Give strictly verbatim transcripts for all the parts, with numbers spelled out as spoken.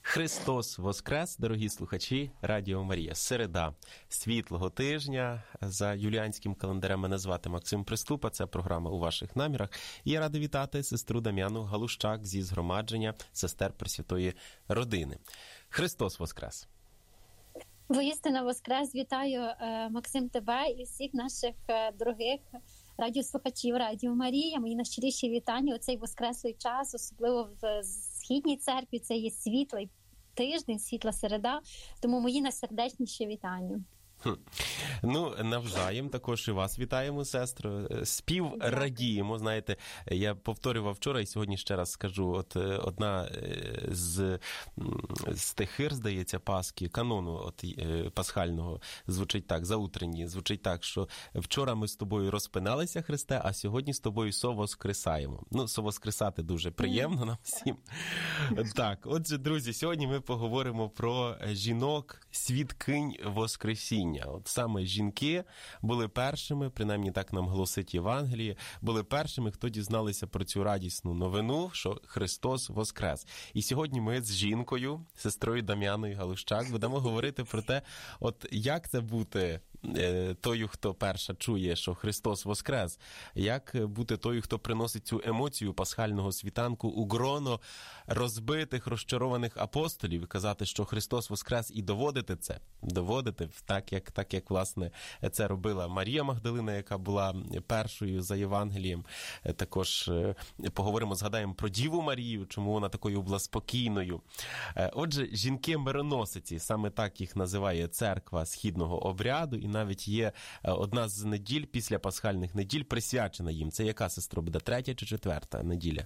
Христос Воскрес, дорогі слухачі Радіо Марія. Середа світлого тижня. За юліанським календарем мене звати Максим Приступа. Це програма «У ваших намірах». І я радий вітати сестру Дам'яну Галущак зі згромадження сестер Пресвятої Родини. Христос Воскрес! Воістину Воскрес! Вітаю, Максим, тебе і всіх наших дорогих радіослухачів Радіо Марія. Мої найщиріші вітання у цей воскреслий час, особливо в Східній церкві. Це є світлий тиждень, світла середа, тому мої найсердечніші вітання. Хм. Ну, навзаєм також і вас вітаємо, сестро. Спів радіємо, знаєте, я повторював вчора і сьогодні ще раз скажу, от одна з, з тих хир, здається, Пасхи, канону от, пасхального, звучить так, заутренні, звучить так, що вчора ми з тобою розпиналися, Христе, а сьогодні з тобою совоскресаємо. Ну, совоскресати дуже приємно нам всім. Так, отже, друзі, сьогодні ми поговоримо про жінок, свідкинь Воскресіння. От саме жінки були першими, принаймні так нам гласить Євангеліє, були першими, хто дізналися про цю радісну новину, що Христос Воскрес. І сьогодні ми з жінкою, сестрою Дам'яною Галущак, будемо говорити про те, от як це бути е, тою, хто перша чує, що Христос Воскрес, як бути тою, хто приносить цю емоцію пасхального світанку у гроно розбитих, розчарованих апостолів, і казати, що Христос Воскрес, і доводити це, доводити так, як так як, власне, це робила Марія Магдалина, яка була першою за Євангелієм. Також поговоримо, згадаємо про Діву Марію, чому вона такою була спокійною. Отже, жінки-мироносиці, саме так їх називає церква східного обряду, і навіть є одна з неділь після пасхальних неділь присвячена їм. Це яка, сестро, буде? Третя чи четверта неділя?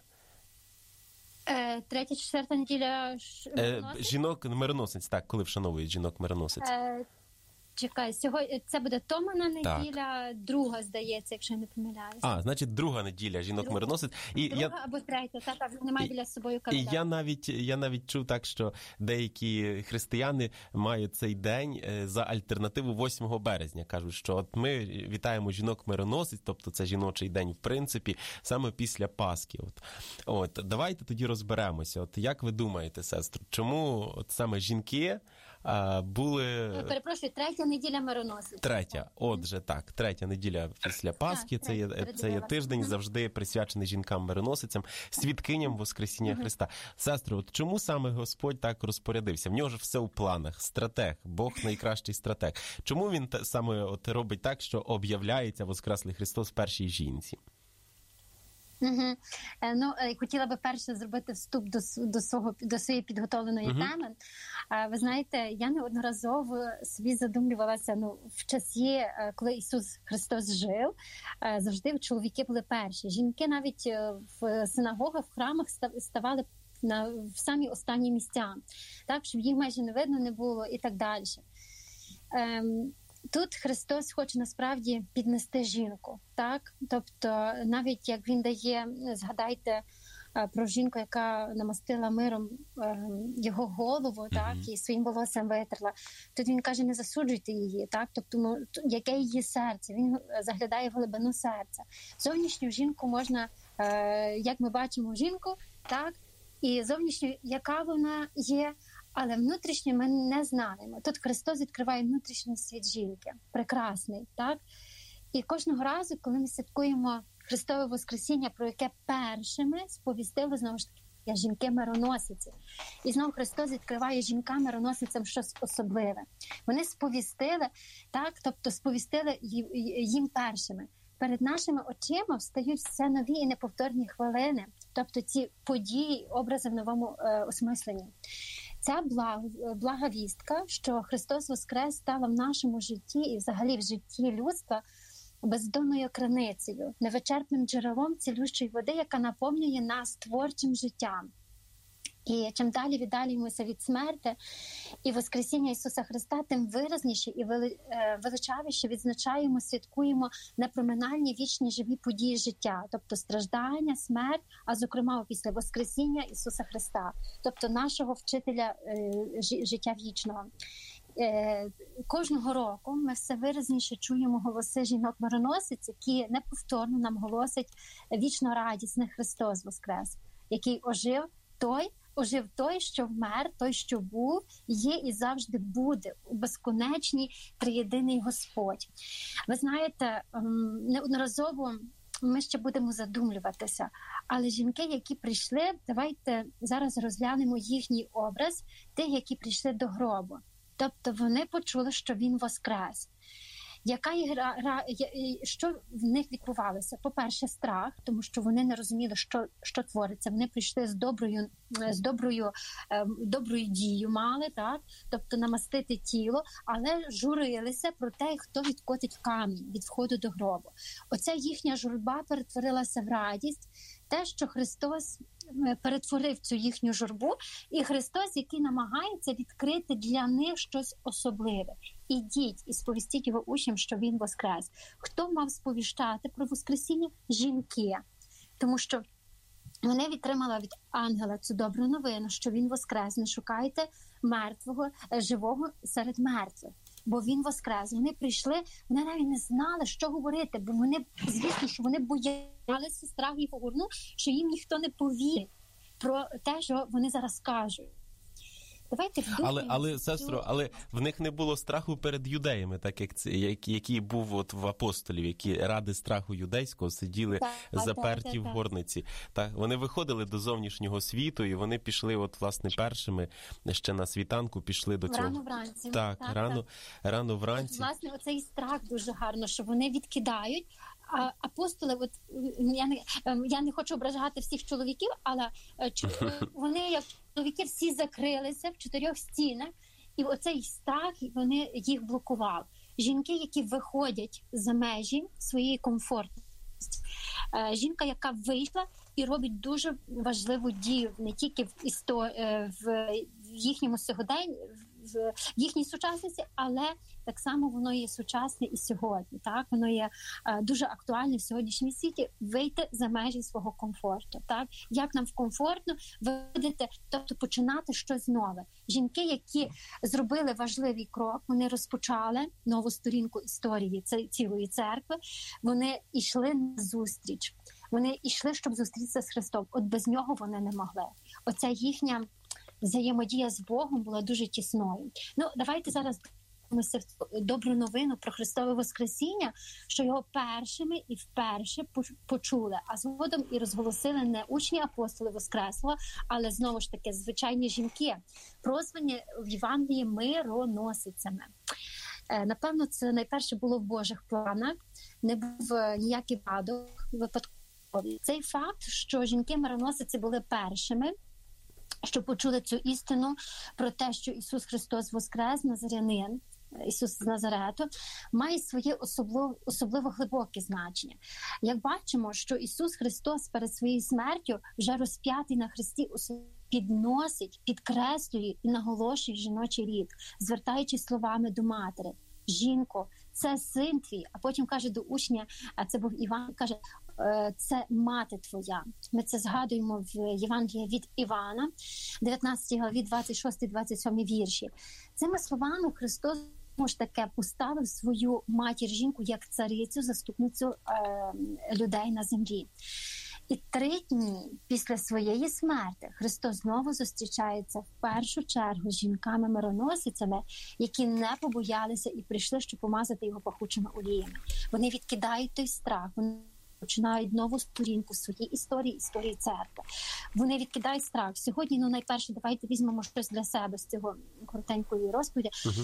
Третя, четверта неділя мироносиць? Жінок-мироносиць, так, коли вшановують жінок-мироносиць. Е... Чекай, сьогодні це буде Томана неділя, так. Друга, здається, якщо я не помиляюся. А, значить, друга неділя жінок-мироносиць. І друга я... або третя, так, так, немає біля собою календаря. І я навіть, я навіть чув так, що деякі християни мають цей день за альтернативу восьмого березня. Кажуть, що от ми вітаємо жінок-мироносиць, тобто це жіночий день, в принципі, саме після Пасхи. От, от давайте тоді розберемося. От як ви думаєте, сестро, чому от саме жінки а, були... Перепрошую, третя неділя мироносиць. Третя, отже, так, третя неділя після Пасхи, це є, це є тиждень завжди присвячений жінкам-мироносицям, свідкиням Воскресіння uh-huh. Христа. Сестро, от чому саме Господь так розпорядився? В нього ж все у планах, стратег, Бог найкращий стратег. Чому він саме от робить так, що об'являється Воскреслий Христос першій жінці? Угу. Ну, хотіла би перше зробити вступ до, до, свого, до своєї підготовленої угу. теми. Ви знаєте, я неодноразово собі задумлювалася, ну, в часі, коли Ісус Христос жив, завжди чоловіки були перші. Жінки навіть в синагогах, в храмах ставали на, в самі останні місця, так, щоб їх майже не видно не було і так далі. Ем, Тут Христос хоче насправді піднести жінку, так? Тобто навіть як він дає, згадайте про жінку, яка намастила миром його голову, mm-hmm. так, і своїм волоссям витерла. Тут він каже, не засуджуйте її, так? Тобто, ну, яке її серце? Він заглядає в глибину серця. Зовнішню жінку можна, як ми бачимо жінку, так? І зовнішню, яка вона є, але внутрішньо ми не знаємо. Тут Христос відкриває внутрішній світ жінки. Прекрасний, так? І кожного разу, коли ми святкуємо Христове Воскресіння, про яке першими сповістили, знову ж таки, жінки-мироносиці. І знову Христос відкриває жінкам-мироносицям щось особливе. Вони сповістили, так? Тобто сповістили їм першими. Перед нашими очима встають все нові і неповторні хвилини. Тобто ці події, образи в новому е, осмисленні. Ця блага, блага вістка, що Христос Воскрес, стала в нашому житті і взагалі в житті людства бездонною криницею, невичерпним джерелом цілющої води, яка наповнює нас творчим життям. І чим далі віддалюємося від смерти і Воскресіння Ісуса Христа, тим виразніше і величавіше відзначаємо, святкуємо непроминальні вічні живі події життя, тобто страждання, смерть, а зокрема після Воскресіння Ісуса Христа, тобто нашого вчителя життя вічного. Кожного року ми все виразніше чуємо голоси жінок-мироносиць, які неповторно нам голосять вічно радісний Христос Воскрес, який ожив той, ожив той, що вмер, той, що був, є і завжди буде у безконечній триєдиний Господь. Ви знаєте, неодноразово ми ще будемо задумлюватися, але жінки, які прийшли, давайте зараз розглянемо їхній образ, тих, які прийшли до гробу. Тобто вони почули, що він воскрес. Яка ігра, що в них відбувалося? По-перше, страх, тому що вони не розуміли, що, що твориться. Вони прийшли з доброю, з доброю, доброю дією мали, так? Тобто намастити тіло, але журилися про те, хто відкотить камінь від входу до гробу. Оця їхня журба перетворилася в радість, те, що Христос перетворив цю їхню журбу, і Христос, який намагається відкрити для них щось особливе. Ідіть і сповістіть його учням, що він воскрес. Хто мав сповіщати про воскресіння? Жінки. Тому що вони відтримали від ангела цю добру новину, що він воскрес. Не шукайте мертвого, живого серед мертвих. Бо він воскрес. Вони прийшли, вони навіть не знали, що говорити, бо вони, звісно, що вони боялися, страх їх огорнув, що їм ніхто не повірить про те, що вони зараз кажуть. Давайте але, але, сестро, але в них не було страху перед юдеями, так як це, як, який був от в апостолів, які ради страху юдейського сиділи так, заперті так, так, в горниці. Так, вони виходили до зовнішнього світу, і вони пішли, от власне, першими ще на світанку пішли до цього. Рано вранці. Так, так рано, так. рано вранці. Власне, оцей страх дуже гарно, що вони відкидають. А апостоли, от я не я не хочу ображати всіх чоловіків, але вони, як чоловіки, всі закрилися в чотирьох стінах, і оцей страх вони їх блокував. Жінки, які виходять за межі своєї комфортності, жінка, яка вийшла і робить дуже важливу дію не тільки в істо... в їхньому сьогоденні, в їхній сучасності, але так само воно є сучасне і сьогодні. Так, воно є е, дуже актуальне в сьогоднішньому світі. Вийти за межі свого комфорту. Так, як нам комфортно виходити, тобто починати щось нове. Жінки, які зробили важливий крок, вони розпочали нову сторінку історії цілої церкви. Вони йшли на зустріч. Вони йшли, щоб зустрітися з Христом. От без нього вони не могли. Оця їхня взаємодія з Богом була дуже тісною. Ну, давайте зараз ми добру новину про Христове Воскресіння, що його першими і вперше почули, а згодом і розголосили не учні апостоли Воскреслого, але знову ж таки звичайні жінки, прозвані в Євангелії мироносицями. Напевно, це найперше було в Божих планах, не був ніякий випадок випадковий. Цей факт, що жінки-мироносиці були першими, що почули цю істину про те, що Ісус Христос воскрес, Назарянин, Ісус з Назарету, має своє особливо, особливо глибоке значення. Як бачимо, що Ісус Христос перед своєю смертю, вже розп'ятий на хресті, підносить, підкреслює і наголошує жіночий рід, звертаючись словами до матері: «Жінко, це син твій», а потім каже до учня, а це був Іван, каже: «Це мати твоя». Ми це згадуємо в Євангелії від Івана, дев'ятнадцятій главі, двадцять шостий двадцять сьомий вірші. Цими словами Христос ж таке поставив свою матір-жінку як царицю, заступницю е, людей на землі. І три дні після своєї смерти Христос знову зустрічається в першу чергу з жінками-мироносицями, які не побоялися і прийшли, щоб помазати його пахучими оліями. Вони відкидають той страх, вони починають нову сторінку в своїй історії, історії церкви. Вони відкидають страх. Сьогодні, ну, найперше, давайте візьмемо щось для себе з цього коротенької розповіді. Uh-huh.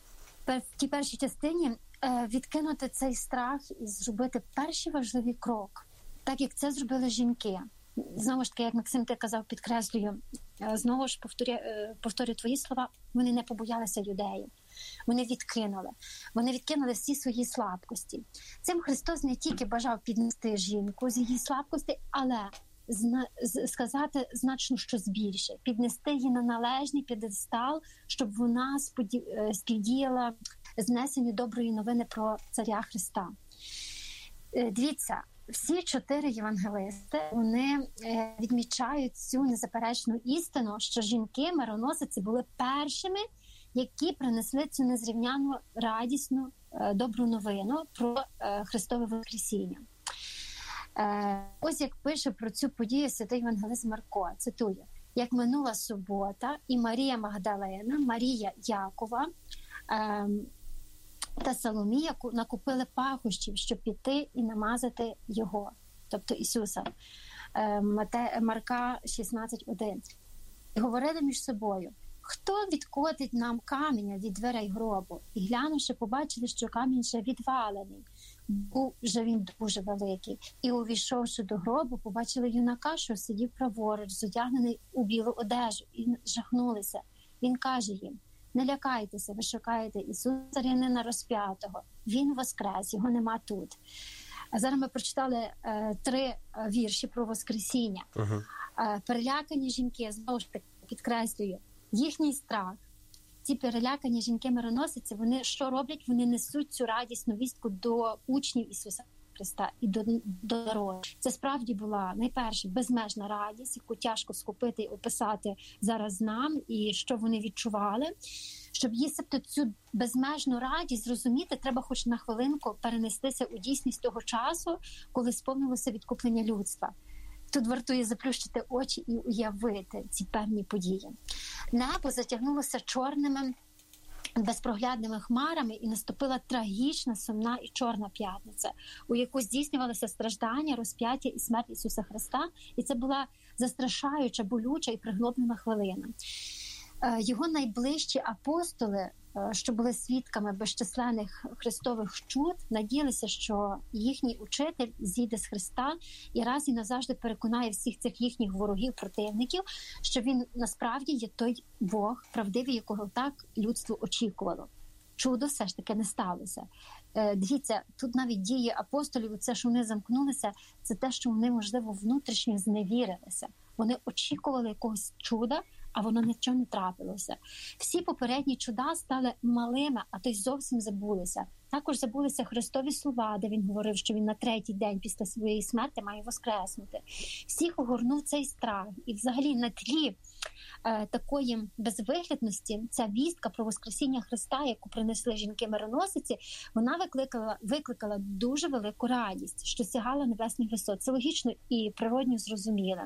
В тій першій частині е, відкинути цей страх і зробити перший важливий крок, так як це зробили жінки. Знову ж таки, як Максим ти казав, підкреслюю, е, знову ж повторю, е, повторю твої слова, вони не побоялися юдеїв. Вони відкинули. Вони відкинули всі свої слабкості. Цим Христос не тільки бажав піднести жінку з її слабкості, але зна- сказати значно щось більше. Піднести її на належний п'єдестал, щоб вона споді- співдіяла знесенню доброї новини про царя Христа. Дивіться, всі чотири євангелисти, вони відмічають цю незаперечну істину, що жінки-мироносиці були першими, які принесли цю незрівняну радісну добру новину про Христове Воскресіння. Ось як пише про цю подію святий євангелист Марко, цитую: як минула субота, і Марія Магдалена, Марія Якова е, та Соломія накупили пахощів, щоб піти і намазати його, тобто Ісуса. Е, Мате, Марка шістнадцять один. І говорили між собою: хто відкотить нам каменя від дверей гробу? І глянувши, побачили, що камінь вже відвалений. Був вже він дуже великий. І, увійшовши до гробу, побачили юнака, що сидів праворуч, зодягнений у білу одежу, і жахнулися. Він каже їм: не лякайтеся, ви шукаєте Ісуса, царянина розп'ятого. Він воскрес, його нема тут. А зараз ми прочитали е, три е, вірші про воскресіння. Uh-huh. Е, перелякані жінки, знову ж таки, підкреслюю, їхній страх. Ці перелякані жінки-мироносиці, вони що роблять? Вони несуть цю радісну вістку до учнів Ісуса Христа і до, до народу. Це справді була найперше безмежна радість, яку тяжко схопити і описати зараз нам, і що вони відчували. Щоб їсти цю безмежну радість зрозуміти, треба хоч на хвилинку перенестися у дійсність того часу, коли сповнилося відкуплення людства. Тут вартує заплющити очі і уявити ці певні події. Небо затягнулося чорними, безпроглядними хмарами, і наступила трагічна, сумна і чорна п'ятниця, у яку здійснювалося страждання, розп'яття і смерть Ісуса Христа. І це була застрашаюча, болюча і приглоблена хвилина. Його найближчі апостоли, що були свідками безчисленних христових чуд, надіялися, що їхній учитель зійде з Христа і раз і назавжди переконає всіх цих їхніх ворогів, противників, що він насправді є той Бог правдивий, якого так людство очікувало. Чудо все ж таки не сталося. Дивіться, тут навіть дії апостолів, це, що вони замкнулися, це те, що вони, можливо, внутрішньо зневірилися. Вони очікували якогось чуда, а воно нічого не трапилося. Всі попередні чуда стали малими, а то й зовсім забулися. Також забулися Христові слова, де він говорив, що він на третій день після своєї смерті має воскреснути. Всіх огорнув цей страх. І взагалі на тлі е, такої безвиглядності ця вістка про воскресіння Христа, яку принесли жінки-мироносиці, вона викликала, викликала дуже велику радість, що сягала небесних висот. Це логічно і природньо зрозуміло.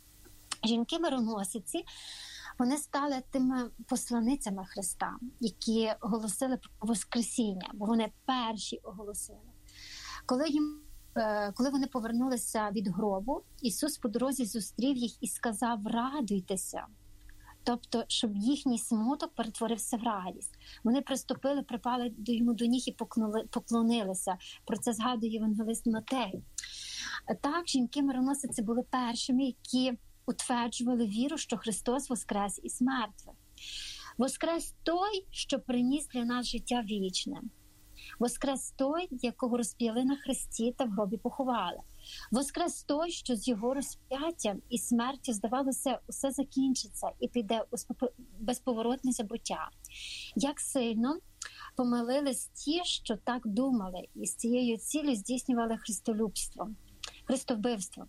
Жінки-мироносиці, вони стали тими посланицями Христа, які оголосили про воскресіння, бо вони перші оголосили. Коли їм, коли вони повернулися від гробу, Ісус по дорозі зустрів їх і сказав: радуйтеся. Тобто, щоб їхній смуток перетворився в радість. Вони приступили, припали до йому до ніг і поклонилися. Про це згадує євангелист Матей. Так, жінки-мироносиці були першими, які утверджували віру, що Христос воскрес із мертвих. Воскрес той, що приніс для нас життя вічне. Воскрес той, якого розп'яли на хресті та в гробі поховали. Воскрес той, що з його розп'яттям і смертю, здавалося, усе закінчиться і піде у безповоротне забуття. Як сильно помилились ті, що так думали, і з цією ціллю здійснювали христолюбство, христовбивство.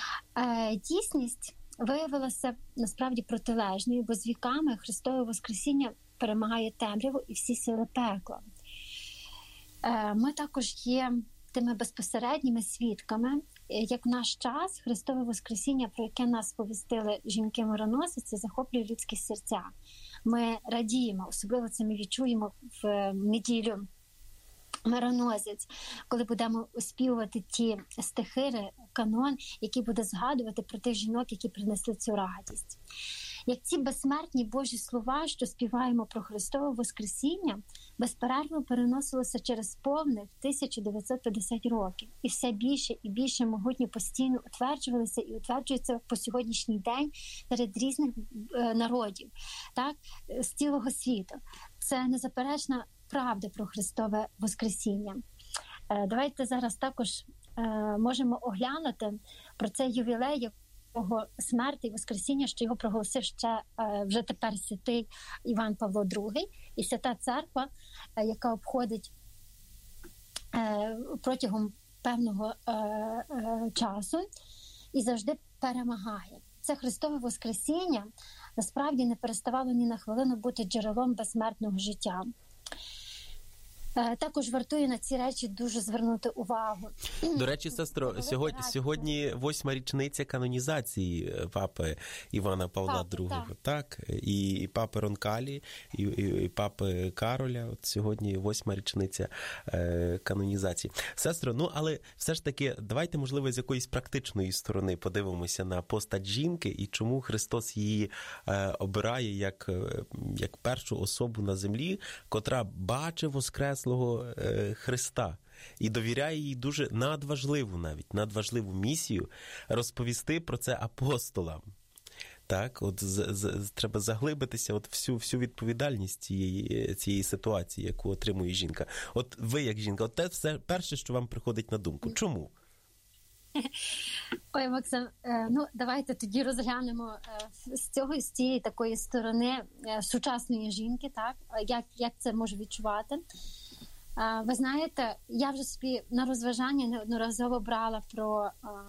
Е, дійсність виявилася насправді протилежною, бо з віками Христове воскресіння перемагає темряву і всі сили пекла. Е, ми також є тими безпосередніми свідками, як в наш час Христове воскресіння, про яке нас сповістили жінки-мироносиці, захоплює людські серця. Ми радіємо, особливо це ми відчуємо в неділю Мироносець, коли будемо оспівувати ті стихи, канон, який буде згадувати про тих жінок, які принесли цю радість. Як ці безсмертні Божі слова, що співаємо про Христове воскресіння, безперервно переносилося через повних тисяча дев'ятсот п'ятдесят років. І все більше і більше могутньо постійно утверджувалися і утверджуються по сьогоднішній день серед різних е, народів, так, з цілого світу. Це незаперечна правда про Христове воскресіння. Е, давайте зараз також е, можемо оглянути про цей ювілей, його смерті і воскресіння, що його проголосив ще е, вже тепер святий Іван Павло другий, і свята церква, е, яка обходить е, протягом певного е, е, часу і завжди перемагає. Це Христове воскресіння насправді не переставало ні на хвилину бути джерелом безсмертного життя. Також вартує на ці речі дуже звернути увагу. До речі, сестро, сьогодні, сьогодні восьма річниця канонізації папи Івана Павла так, другого, так? так? І, і папи Ронкалі, і, і, і папи Кароля. От сьогодні восьма річниця е, канонізації. Сестро, ну, але все ж таки, давайте, можливо, з якоїсь практичної сторони подивимося на постать жінки і чому Христос її е, обирає як, як першу особу на землі, котра бачить воскреслого Христа і довіряє їй дуже надважливу навіть, надважливу місію розповісти про це апостолам. Так, от з, з, треба заглибитися от всю, всю відповідальність цієї, цієї ситуації, яку отримує жінка. От ви як жінка, от те все перше, що вам приходить на думку. Чому? Ой, Максим, ну давайте тоді розглянемо з цього, з цієї такої сторони сучасної жінки, так, як, як це може відчувати. Ви знаєте, я вже собі на розважання неодноразово брала про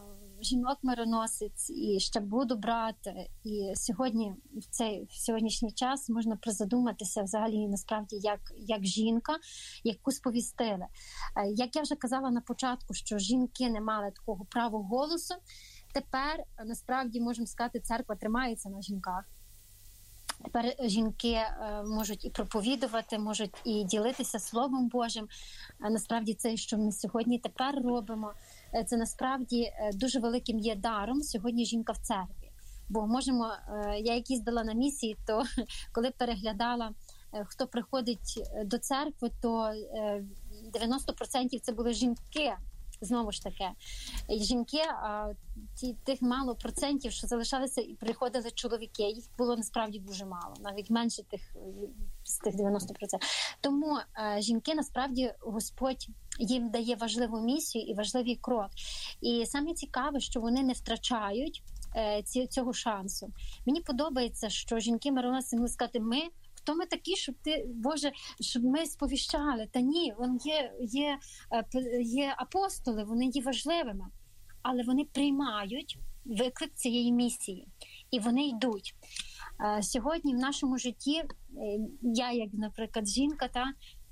жінок-мироносиць і ще буду брати. І сьогодні, в цей в сьогоднішній час можна призадуматися взагалі насправді як, як жінка, яку сповістили. Як я вже казала на початку, що жінки не мали такого права голосу, тепер насправді можемо сказати, церква тримається на жінках. Тепер жінки е, можуть і проповідувати, можуть і ділитися Словом Божим. А насправді це, що ми сьогодні тепер робимо, це насправді е, дуже великим є даром сьогодні жінка в церкві. Бо можемо, е, я як їздила на місії, то коли переглядала, е, хто приходить до церкви, то е, дев'яносто відсотків це були жінки. Знову ж таки, жінки, а ті, тих мало процентів, що залишалися і приходили чоловіки, їх було насправді дуже мало, навіть менше тих, з тих дев'яносто відсотків. Тому а, жінки, насправді, Господь їм дає важливу місію і важливий крок. І саме цікаве, що вони не втрачають е, ці, цього шансу. Мені подобається, що жінки-мироносиці могли сказати, ми хто ми такі, щоб ти, Боже, щоб ми сповіщали? Та ні, вони є, є, є апостоли, вони є важливими, але вони приймають виклик цієї місії, і вони йдуть. Сьогодні в нашому житті, я, як, наприклад, жінка, та,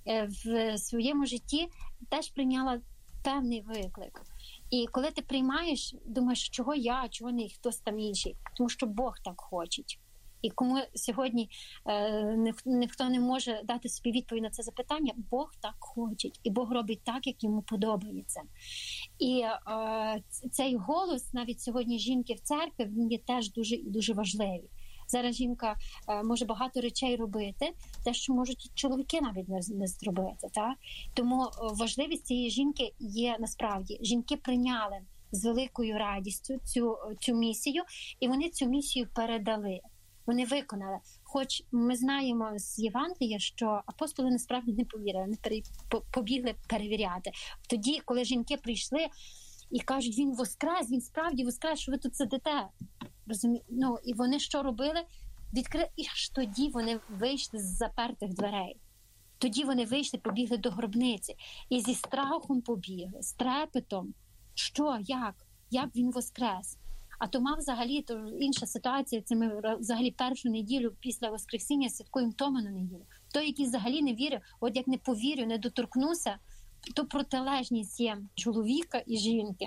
в своєму житті теж прийняла певний виклик. І коли ти приймаєш, думаєш, чого я, чого не хтось там інший, тому що Бог так хоче. І кому сьогодні е, ніхто не може дати собі відповідь на це запитання, Бог так хоче. І Бог робить так, як йому подобається. І е, цей голос, навіть сьогодні жінки в церкві, він є теж дуже, дуже важливий. Зараз жінка е, може багато речей робити, те, що можуть чоловіки навіть не, не зробити. Так? Тому важливість цієї жінки є насправді. Жінки прийняли з великою радістю цю, цю місію, і вони цю місію передали. Вони виконали. Хоч ми знаємо з Євангелія, що апостоли насправді не повірили, не пере... побігли перевіряти. Тоді, коли жінки прийшли і кажуть, він воскрес, він справді воскрес, що ви тут сидите. Розумі... Ну, і вони що робили? Відкрили, і аж тоді вони вийшли з запертих дверей. Тоді вони вийшли, побігли до гробниці. І зі страхом побігли, з трепетом. Що, як? Як він воскрес? А то мав взагалі, то інша ситуація, це ми взагалі першу неділю після Воскресіння святкуємо Томину неділю. Той, який взагалі не вірив, от як не повірю, не доторкнуся, то протилежність є чоловіка і жінки,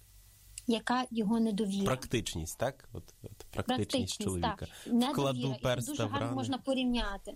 яка його не довірила. Практичність, так? От, от практичність, практичність чоловіка. Так. Вкладу перста в рани. Дуже гарно можна порівняти.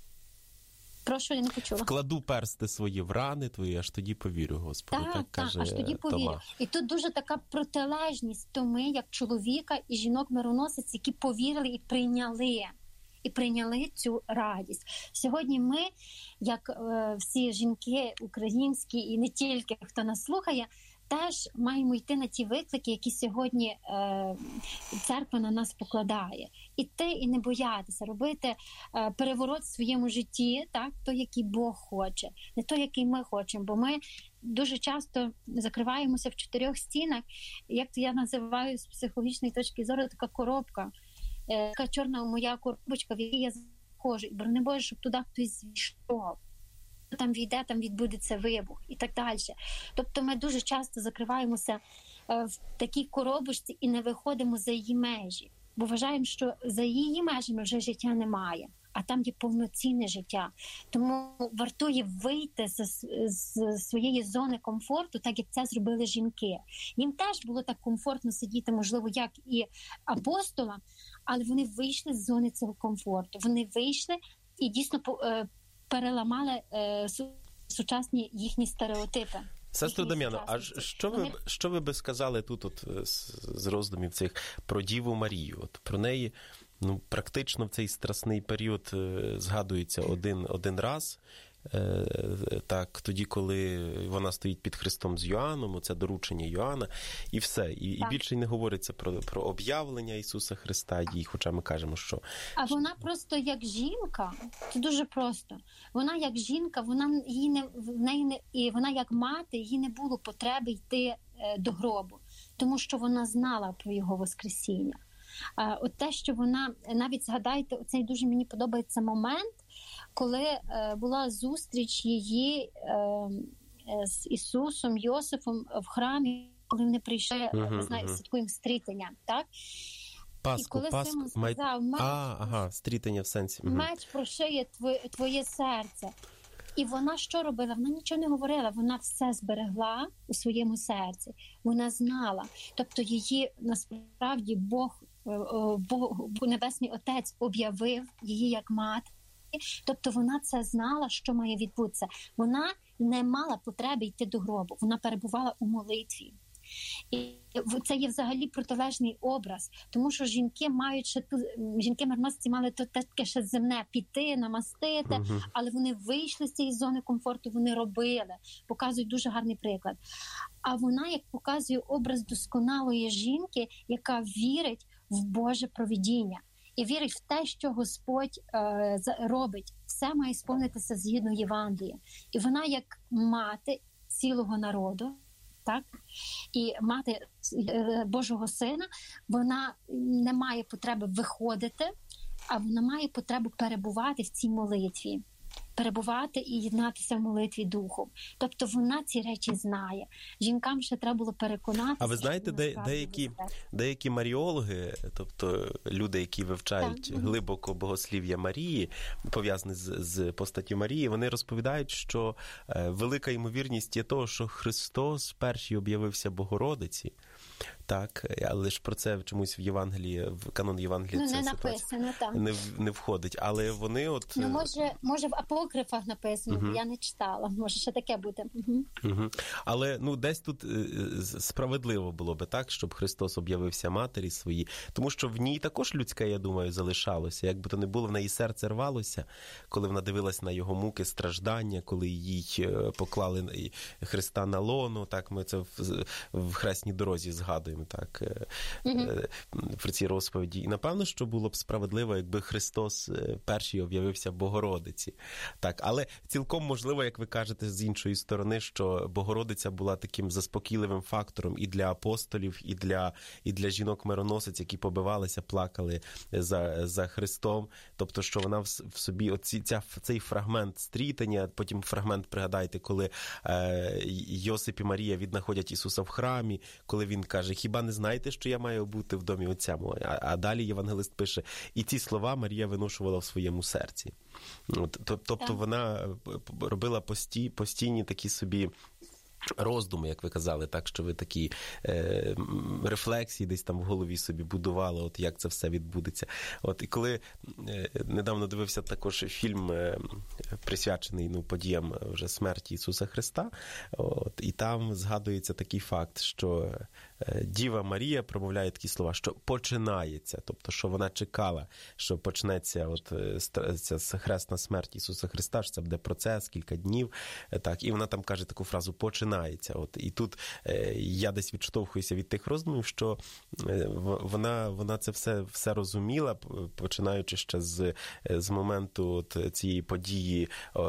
Прошу, я не почула. Вкладу персти свої в рани твої, аж тоді повірю, Господи. Так, так, так каже аж тоді повірю. Тома. І тут дуже така протилежність, то ми, як чоловіка і жінок-мироносиць, які повірили і прийняли. І прийняли цю радість. Сьогодні ми, як е, всі жінки українські і не тільки, хто нас слухає, теж маємо йти на ті виклики, які сьогодні е, церква на нас покладає. Іти і не боятися, робити е, переворот в своєму житті, так, той, який Бог хоче, не той, який ми хочемо. Бо ми дуже часто закриваємося в чотирьох стінах, як то я називаю з психологічної точки зору, така коробка, е, така чорна моя коробочка, в якій я заходжу. І борони Боже, щоб туди хтось зійшов. Там війде, там відбудеться вибух і так далі. Тобто ми дуже часто закриваємося в такій коробочці і не виходимо за її межі, бо вважаємо, що за її межами вже життя немає. а там є повноцінне життя. Тому вартує вийти з, з своєї зони комфорту, так як це зробили жінки. Їм теж було так комфортно сидіти, можливо, як і апостолам, але вони вийшли з зони цього комфорту. Вони вийшли і дійсно переламали сучасні їхні стереотипи. Сестро Дам'яно, а що ви, що ви би сказали тут от, з роздумів цих про Діву Марію? От, про неї ну, практично в цей страсний період згадується один, один раз. Так, тоді, коли вона стоїть під хрестом з Йоанном, це доручення Йоанна, і все. І, і більше не говориться про, про об'явлення Ісуса Христа їй, хоча ми кажемо, що... А вона просто як жінка, це дуже просто. Вона як жінка, вона, її не, в неї не, і вона як мати, їй не було потреби йти е, до гробу, тому що вона знала про його воскресіння. А, от те, що вона, навіть згадайте, оцей дуже мені подобається момент, коли е, була зустріч її е, е, з Ісусом, Йосифом в храмі, коли вони прийшли, uh-huh, ви знаєте, uh-huh. святкуємо стрітення, так? Пасху, і коли Пасху, Симон сказав, май... а, ага, стрітення в сенсі. Uh-huh. Меч прошиє твоє, твоє серце. І вона що робила? Вона нічого не говорила, вона все зберегла у своєму серці. Вона знала. Тобто її, насправді, Бог, Бог Небесний Отець об'явив її як мати. Тобто вона це знала, що має відбутися. Вона не мала потреби йти до гробу. Вона перебувала у молитві. І це є взагалі протилежний образ, тому що жінки мають ще ту, жінки-марносиці мали то таке ще земне піти, намастити, uh-huh. але вони вийшли з цієї зони комфорту, вони робили, показують дуже гарний приклад. А вона, як показує образ досконалої жінки, яка вірить в Боже провидіння і вірить в те, що Господь е, робить. Все має сповнитися згідно Євангелія. І вона, як мати цілого народу, так? І мати Божого Сина, вона не має потреби виходити, а вона має потребу перебувати в цій молитві. Перебувати і єднатися в молитві Духом. Тобто вона ці речі знає. Жінкам ще треба було переконатися. А ви знаєте, де, деякі, деякі маріологи, тобто люди, які вивчають так. глибоко богослів'я Марії, пов'язані з, з постаттю Марії, вони розповідають, що е, велика ймовірність є того, що Христос перший об'явився Богородиці. Так, але ж про це чомусь в Євангелії, в канон Євангелії ну, це не написано, так. Не, не входить. Але вони от... Ну, може, може в апокрифах написано, угу. я не читала. Може, ще таке буде. Угу. Угу. Але, ну, десь тут справедливо було би так, щоб Христос об'явився матері своїй. Тому що в ній також людське, я думаю, залишалося. Як би то не було, в неї серце рвалося, коли вона дивилась на його муки, страждання, коли їй поклали Христа на лоно. Так, ми це в, в хресній дорозі згадуємо. Так, mm-hmm. при цій розповіді. І напевно, що було б справедливо, якби Христос перший об'явився Богородиці. Так, але цілком можливо, як ви кажете, з іншої сторони, що Богородиця була таким заспокійливим фактором і для апостолів, і для, і для жінок-мироносиць, які побивалися, плакали за, за Христом. Тобто, що вона в, в собі, оці, ця, цей фрагмент стрітення, потім фрагмент, пригадайте, коли е, Йосип і Марія віднаходять Ісуса в храмі, коли він каже, хіба не знаєте, що я маю бути в домі отця мого? А, а далі євангелист пише, і ці слова Марія виношувала в своєму серці. От, тобто так. Вона робила пості, постійні такі собі роздуми, як ви казали, так, що ви такі е, рефлексії десь там в голові собі будували, от як це все відбудеться. От, і коли е, недавно дивився також фільм, е, присвячений ну, подіям вже смерті Ісуса Христа, от, і там згадується такий факт, що е, Діва Марія промовляє такі слова, що починається, тобто, що вона чекала, що почнеться от, ця хресна смерть Ісуса Христа, що це буде процес, кілька днів, е, так, і вона там каже таку фразу «починається». От, і тут е, я десь відштовхуюся від тих роздумів, що е, вона, вона це все, все розуміла, починаючи ще з, з моменту от, цієї події е,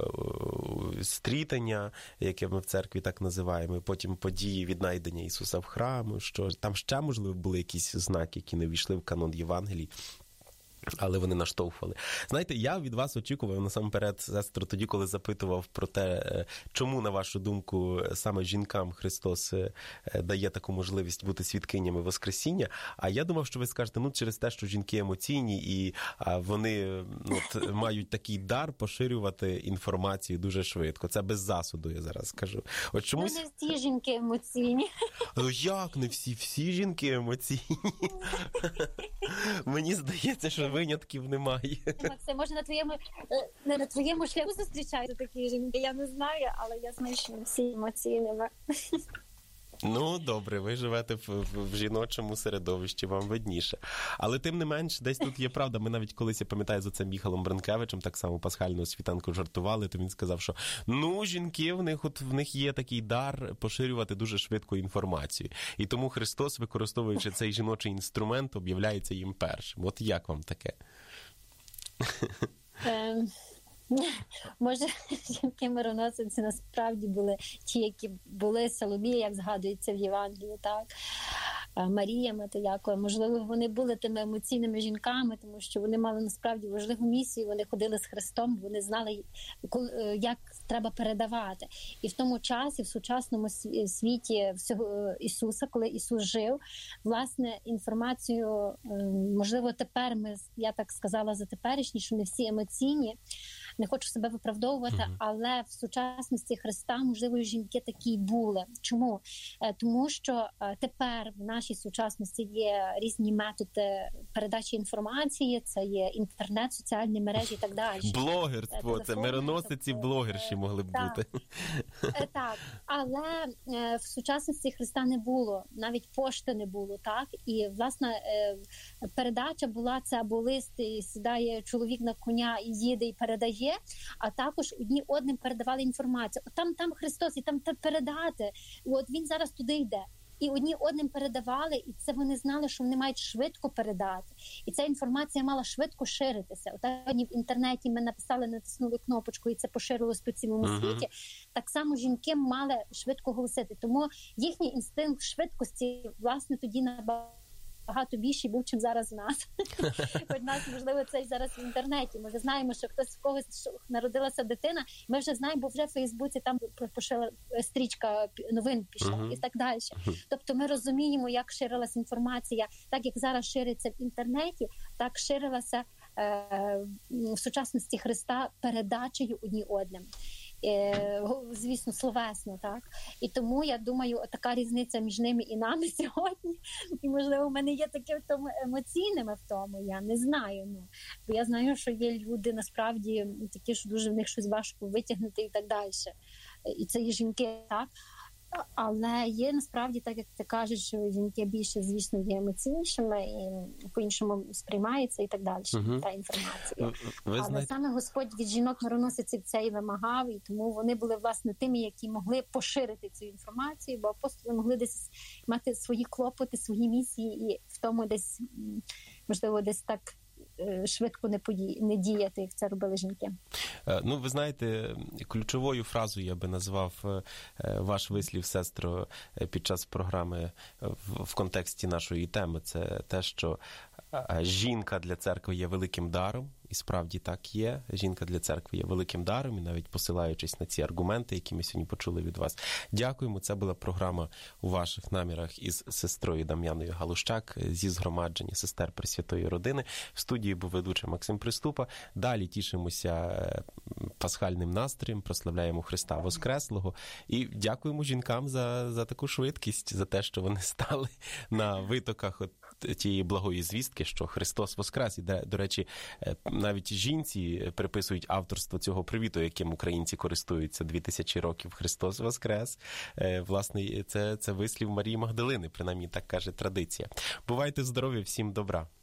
стрітення, яке ми в церкві так називаємо, і потім події віднайдення Ісуса в храму, що там ще, можливо, були якісь знаки, які не ввійшли в канон Євангелій. Але вони наштовхували. Знаєте, я від вас очікував, насамперед, сестро, тоді, коли запитував про те, чому, на вашу думку, саме жінкам Христос дає таку можливість бути свідкинями Воскресіння. А я думав, що ви скажете, ну, через те, що жінки емоційні і вони ну, от, мають такий дар поширювати інформацію дуже швидко. Це без засуду, я зараз скажу. От чомусь... Ну, не всі жінки емоційні. Ну, як не всі? Всі жінки емоційні. Мені здається, що винятків немає. Максим, може на твоєму, не на твоєму шляху зустрічаються такі жінки, я не знаю, але я знаю, що всі емоційними. Ну, добре, ви живете в, в, в жіночому середовищі, вам видніше. Але тим не менш, десь тут є правда. Ми навіть колись, я пам'ятаю, за цим Міхалом Бранкевичем, так само пасхального світанку жартували, то він сказав, що ну, жінки, в них, от, в них є такий дар поширювати дуже швидко інформацію. І тому Христос, використовуючи цей жіночий інструмент, об'являється їм першим. От як вам таке? Може, жінки-мироносиці насправді були ті, які були Соломія, як згадується в Євангелії, так? Марія, Мати Якова. Можливо, вони були тими емоційними жінками, тому що вони мали насправді важливу місію, вони ходили з Христом, вони знали, як треба передавати. І в тому часі, в сучасному світі всього Ісуса, коли Ісус жив, власне, інформацію, можливо, тепер ми, я так сказала за теперішні, що не всі емоційні, не хочу себе виправдовувати, mm-hmm. але в сучасності Христа, можливо, жінки такі й були. Чому? Тому що тепер в нашій сучасності є різні методи передачі інформації, це є інтернет, соціальні мережі і так далі. Блогерство, Телефони, це мироносиці, тобто, блогерші могли б так, бути. Так, але в сучасності Христа не було, навіть пошти не було, так? І, власне, передача була, це або лист, і сідає чоловік на коня і їде, і передає, а також одні одним передавали інформацію. Там, там Христос, і там передати. От він зараз туди йде. І одні одним передавали, і це вони знали, що вони мають швидко передати. І ця інформація мала швидко ширитися. От в інтернеті ми написали, натиснули кнопочку, і це поширилось по цілому uh-huh. світі. Так само жінки мали швидко голосити. Тому їхній інстинкт швидкості, власне, тоді набагато багато більший був, чим зараз у нас. Хоч нас, можливо, це і зараз в інтернеті. Ми вже знаємо, що хтось в когось народилася дитина, ми вже знаємо, бо вже в Фейсбуці там пошила стрічка новин пішла uh-huh. і так далі. Uh-huh. Тобто ми розуміємо, як ширилася інформація, так як зараз шириться в інтернеті, так ширилася е- в сучасності Христа передачею одні одним. Звісно, словесно, так? І тому, я думаю, така різниця між ними і нами сьогодні. І, можливо, в мене є таке в тому емоційними в тому, я не знаю. Ну. Бо я знаю, що є люди, насправді, такі, що дуже в них щось важко витягнути і так далі. І це є жінки, так? Але є, насправді, так як ти кажеш, що жінки більше, звісно, є емоційнішими і по-іншому сприймається і так далі, uh-huh. та інформація. Ви Але знаєте... саме Господь від жінок-мироносиців це і вимагав, і тому вони були, власне, тими, які могли поширити цю інформацію, бо апостоли могли десь мати свої клопоти, свої місії, і в тому десь, можливо, десь так швидко не, подій, не діяти, як це робили жінки. Ну, ви знаєте, ключовою фразою я би назвав ваш вислів, сестро, під час програми в, в контексті нашої теми. Це те, що жінка для церкви є великим даром, і справді так є. Жінка для церкви є великим даром, і навіть посилаючись на ці аргументи, які ми сьогодні почули від вас. Дякуємо. Це була програма «У ваших намірах» із сестрою Дам'яною Галущак зі згромадження сестер Пресвятої Родини. В студії був ведучий Максим Приступа. Далі тішимося пасхальним настроєм, прославляємо Христа Воскреслого і дякуємо жінкам за, за таку швидкість, за те, що вони стали на витоках от тієї благої звістки, що Христос Воскрес. І, до речі, навіть жінці приписують авторство цього привіту, яким українці користуються дві тисячі років. Христос Воскрес. Власне, це, це вислів Марії Магдалини, принаймні так каже традиція. Бувайте здорові, всім добра.